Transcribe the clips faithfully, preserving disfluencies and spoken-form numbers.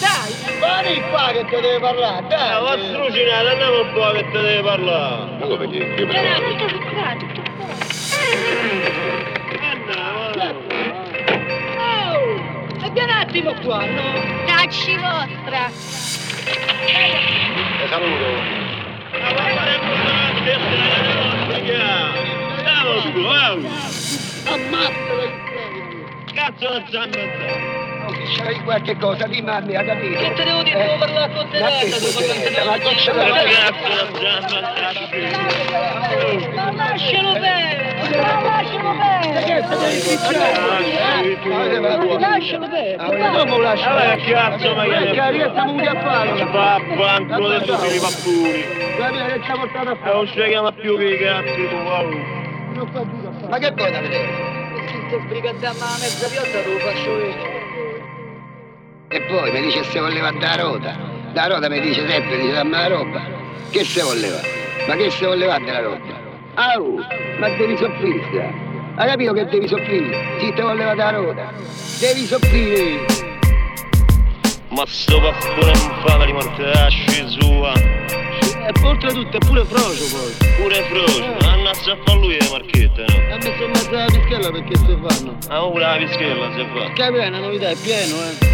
dai! Vieni qua che te deve parlare, dai! Ma va strucinato, andiamo un po' che te deve parlare! Ma come che che Vieni, me tutto curato, tutto Oh! E vieni un attimo qua, no? Cacci vostra! Ti saluto! Ma va a fare buonanotte, andiamo su, eh! Ammazzalo! Cazzo la zamma! C'hai qualche cosa di mamma, ha capito? Che te devo dire? Devo parlare con te, Ma che devo parlare con te. ma che c'è? Cazzo la zamma! Ma lascialo bene! Ma lascialo bene! Che Lascialo bene! Come lascia? Allora che cazzo ma che Che riesca muti a farlo? va a banco di tutti i pappuni! Guarda che ci ha portato a E fare. non ci chiama più che i cazzi tu, wow! Ma che vuoi da vedere? Questo sbrigadamma la mezza piotta te lo faccio io. E poi mi dice se voleva andare a rota. Da rota mi dice sempre, dice dammi la roba. Che se voleva? Ma che se voleva della roba? Au, ma devi soffrire. Hai capito che devi soffrire? Sì, te voleva da rota. Devi soffrire. Ma sto pappone infame di mortasci sua! E oltretutto è pure frocio poi. Pure frocio, annazza a fa lui le marchette, no? Ha messo in mezzo alla pischella perché se fanno. Ah, pure la pischella se fa! Capì, è una novità, è pieno, eh.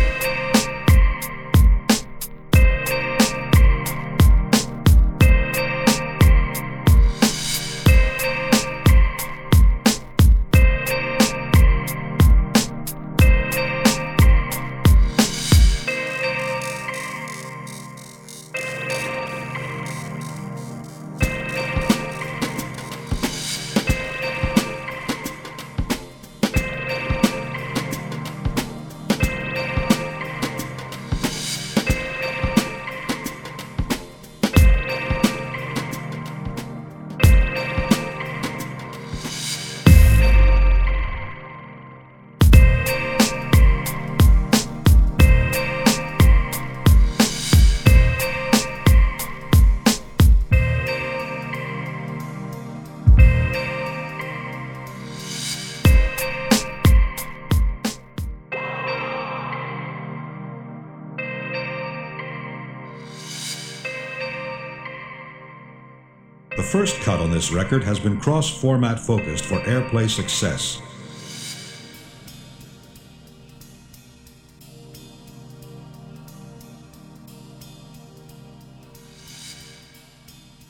The first cut on this record has been cross-format focused for airplay success.